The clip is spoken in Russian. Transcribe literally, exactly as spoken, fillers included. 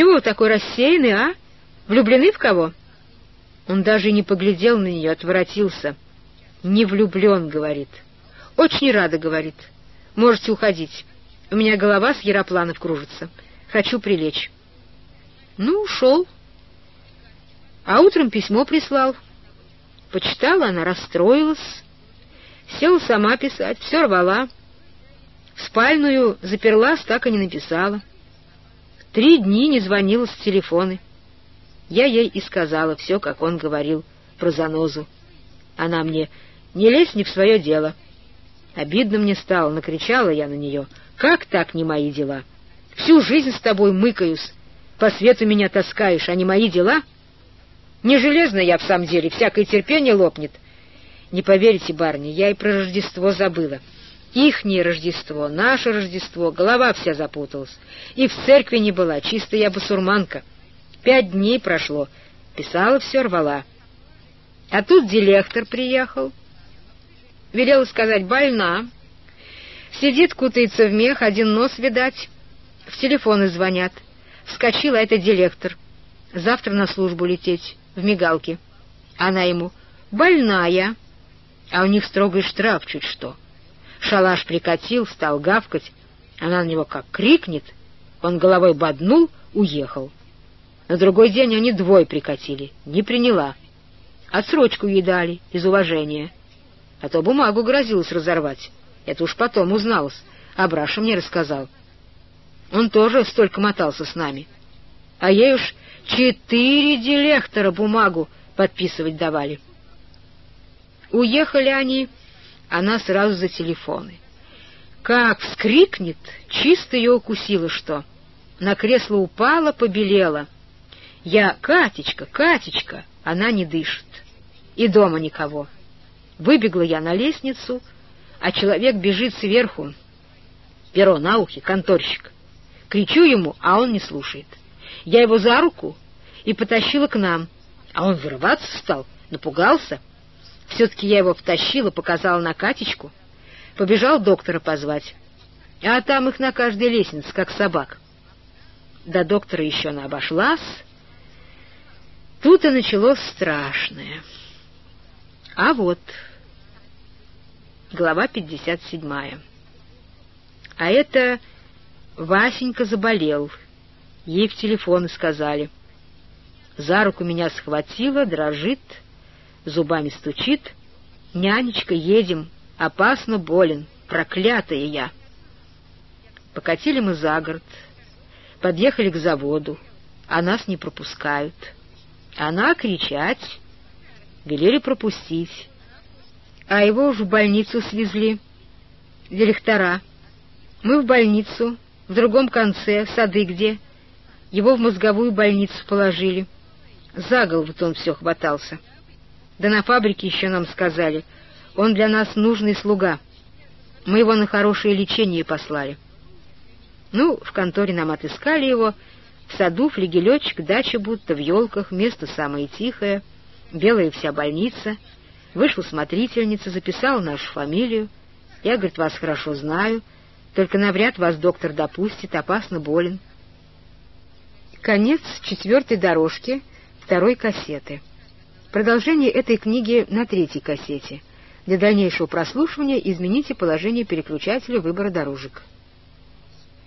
Чего вы такой рассеянный, а? Влюблены в кого?» Он даже и не поглядел на нее, отворотился. «Не влюблен», — говорит. «Очень рада», — говорит. «Можете уходить. У меня голова с яропланов кружится. Хочу прилечь». Ну, ушел. А утром письмо прислал. Почитала она, расстроилась. Села сама писать, все рвала. В спальную заперлась, так и не написала. Три дни не звонила с телефона. Я ей и сказала все, как он говорил, про занозу. Она мне: «Не лезь не в свое дело». Обидно мне стало, накричала я на нее: «Как так не мои дела? Всю жизнь с тобой мыкаюсь, по свету меня таскаешь, а не мои дела? Не железная я в самом деле, всякое терпение лопнет». Не поверите, барыня, я и про Рождество забыла. Ихнее Рождество, наше Рождество, голова вся запуталась. И в церкви не была, чисто я басурманка. Пять дней прошло, писала все, рвала. А тут директор приехал. Велела сказать: «Больна». Сидит, кутается в мех, один нос, видать. В телефоны звонят. Вскочила, это директор. Завтра на службу лететь, в мигалке. Она ему: «Больная». А у них строгий штраф чуть что. Шалаш прикатил, стал гавкать. Она на него как крикнет. Он головой боднул, уехал. На другой день они двое прикатили. Не приняла. Отсрочку ей дали из уважения. А то бумагу грозилась разорвать. Это уж потом узналось. А Браша мне рассказал. Он тоже столько мотался с нами. А ей уж четыре директора бумагу подписывать давали. Уехали они, она сразу за телефоны. Как вскрикнет, чисто ее укусило что. На кресло упала, побелела. Я: «Катечка, Катечка!» Она не дышит. И дома никого. Выбегла я на лестницу, а человек бежит сверху. Перо на ухе, конторщик. Кричу ему, а он не слушает. Я его за руку и потащила к нам. А он вырываться стал, напугался. Все-таки я его втащила, показала на Катечку. Побежал доктора позвать. А там их на каждой лестнице, как собак. До доктора еще она обошлась. Тут и началось страшное. А вот глава пятьдесят седьмая. А это Васенька заболел. Ей в телефоны сказали. За руку меня схватила, дрожит, зубами стучит. «Нянечка, едем, опасно болен, проклятая я». Покатили мы за город, подъехали к заводу, а нас не пропускают. Она кричать, велели пропустить. А его уж в больницу свезли, директора. Мы в больницу, в другом конце, сады где. Его в мозговую больницу положили. За голову-то он все хватался. Да на фабрике еще нам сказали: он для нас нужный слуга. Мы его на хорошее лечение послали. Ну, в конторе нам отыскали его. В саду флигелечек, дача будто, в елках, место самое тихое, белая вся больница. Вышла смотрительница, записала нашу фамилию. Я, говорит, вас хорошо знаю, только навряд вас доктор допустит, опасно болен. Конец четвертой дорожки второй кассеты. Продолжение этой книги на третьей кассете. Для дальнейшего прослушивания измените положение переключателя выбора дорожек.